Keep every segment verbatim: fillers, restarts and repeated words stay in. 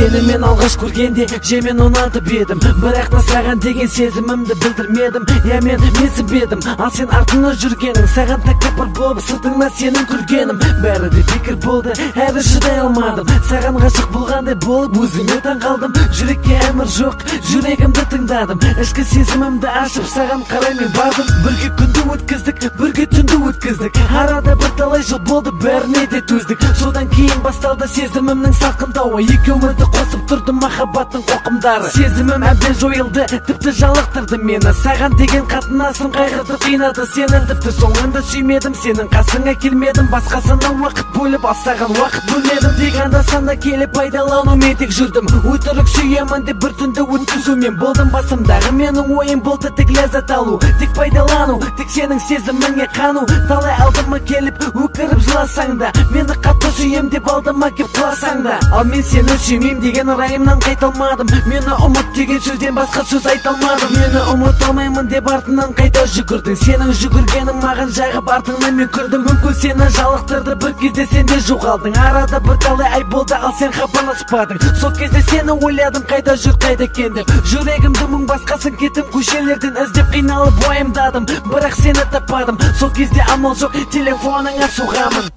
Сені мен алғаш көргенде жемен ұнатып едім, бірақ та саған деген сезімімді білдірмедім. Я мен менсінбедім, ал сен артыңа жүргенің, саған тәкаппар болып сыртыңнан сенің күлгенім. Бәрі де бекер болды, әрі шыдай алмадым. Саған ғашық болғандай болып өзіме таң қалдым. Жүрекке әмір жоқ, жүрегімді тыңдадым. Ішкі сезімімді ашып саған қарай мен бардым. Бірге күнді өткіздік, бірге түнді өткіздік. Арада бір талай жыл болды, бәріне де төздік. Содан кейін басталды сезімімнің салқындауы. Екеумізді қосып тұрды махаббаттың қоқымдары. Сезімім әбден жойылды, тіпті жалықтырды мені. Саған деген қатынасым қайғыртып қинады сені. Тіпті соңында сүймедім, сенің қасыңа келмедім. Басқасына уақыт бөліп, ал саған уақыт бөлмедім. Тек анда-санда келіп пайдаланумен тек жүрдім. Өтірік сүйемін деп бір түнді өткізумен болдым. Басымдағы менің ойым болды тек ләззат алу, тек пайдалану, тек сенің сезіміңе қану. Талай алдыма келіп өкіріп жыласаң да, мені қатты сүйем деп алдыма кеп құласаң да, ал мен сені сүймейм деген райымнан қайталмадым. Мені ұмыт деген сөзден басқа сөз айталмадым. Мені ұмыта алмаймын деп артынан қайта жүгірдің. Сенің жүгіргенің маған жағып артыңнан мен кірдім. Мүмкін сені жалықтырды, бір кезде сен де жоғалдың. Арада бір талай ай болды, ал сен хабарласпадың. Сол кезде сені ойладым, қайда жүр, қайда екен деп. Жүрегімді мың басқасын кеттім, көшелерден іздеп қиналып уайымдадым, бірақ сені таппадым. Сол кезде амал жоқ, телефоныңа соғамын.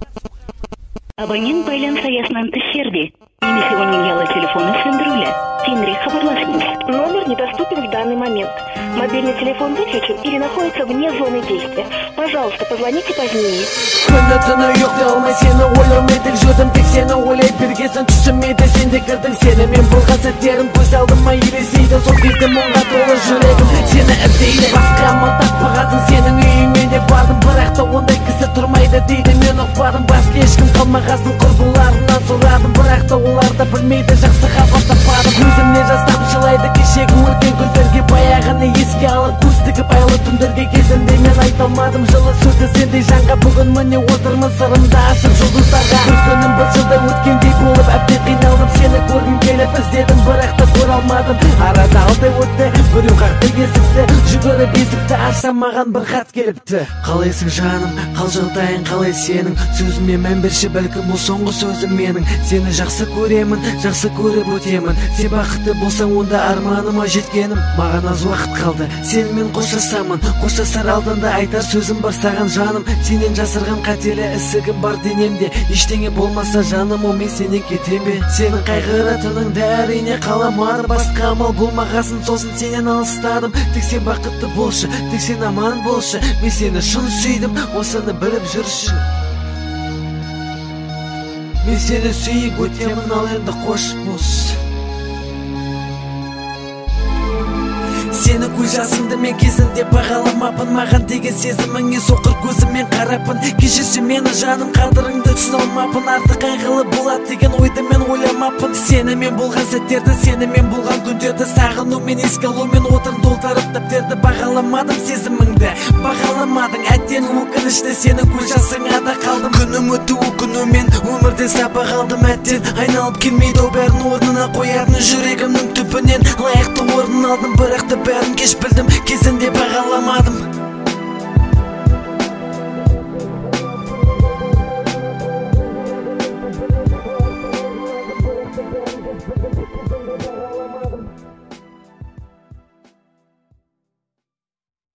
Абонент байланыс аясынан тыс жерде. Немесе оның ұялы телефоны сөндірулі. Кейінірек хабарласыңыз. Номер недоступен в данный момент. Мобильный телефон выключен или находится вне зоны действия. Пожалуйста, позвоните позднее. Күні түні ұйықтай алмай сені ойламай тек жүрдім. Тек сені ойлай бергесін түсімейді, сен де кірдің. Сені мен болған сәттерім көз алдыма елесейді. Сол кезде мұңға толы жүрегім сені іздейді. Басқа амал таппағансың, сенің үйіңе де бардым, бірақ та ондай кісі тұрмайды дейді. Мен ұқпадым, басқа ешкім қалмағасын, құрбыларымнан сұрадым, бірақ та олар да білмейді, жақсы хабар таппадым. Көзімнен жас тамшылайды кешегі өткен күндерге, баяғыны еске алып көз тігіп айлы түндерге. Кезінде мен айта алмадым жылы сөзді сендей жанға. Бүгін міне отырмын сырымды ашып жұлдыздарға. Бір күнім бір жылдай өткендей болып әбден қиналдым. Сені көргім келіп іздедім, бірақ та көре алмадым. Арада алдай өтті, біреу қақты есікті. Жүгіріп есікті ашсам маған бір хат келіпті. Қалайсың жаным, қал жағдайың қалай сенің? Сөзіме мән берші, бәлкім бұл соңғы сөзім менің. Сені жақсы көремін, жақсы көріп өтемін. Сен бақытты болсаң онда арманыма жеткенім. Маған аз уақыт қалды, сенімен қоштасамын. Қоштасар алдында айтар сөзім бар саған жаным. Сенен жасырған қателі ісігім бар денемде. Ештеңе болмаса жаным, о мен сенен кетем бе? Сенің қайғыратыныңды әрине қаламадым. Басқа амал болмағасын, сосын сенен алыстадым. Тек сен бақытты болшы, тек сен аман болшы. Мен сені шын сүйдім, осыны біліп жүрші. Мен сені сүйіп өтемін, ал енді қош бол. Сені көз жасыңды мен кезінде бағаламапын. Маған деген сезіміңе соқыр көзіммен қарапын. Кешірші мені жаным, қадіріңді түсіне алмапын. Артық қайғылы болады деген ойды мен ойламапын. Сені мен болған сәттерді, сені мен болған күндерді сағынумен, еске алумен отырып толтырып дәптерді. Бағаламадым сезіміңді, бағаламадың. Әттең өкінішті, сені көз жасыңа да қалдым. Күнім өтті өкінумен, өмірден сабақ алдым. Әттең айналып келмейді, бәрін орнына қоятын жүрегімнің түбінен лайықты орын алдым, бірақ та бәрін кеш білдім, кезінде бағаламадым.